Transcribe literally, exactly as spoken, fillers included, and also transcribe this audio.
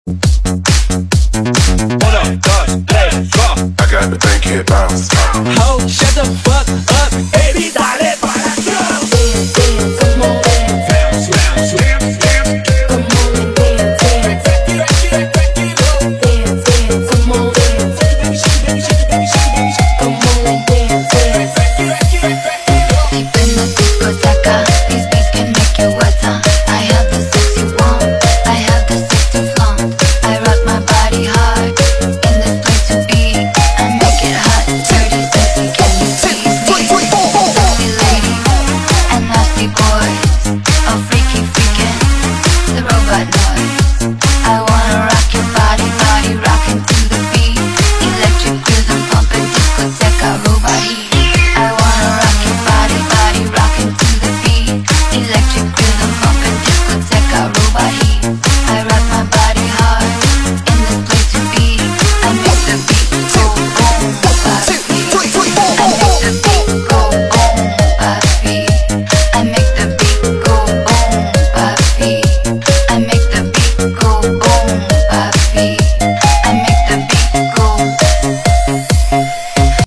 Uno, dos, tres, go. I got to think it bounce. Ho, shut the fuck up. Everybody.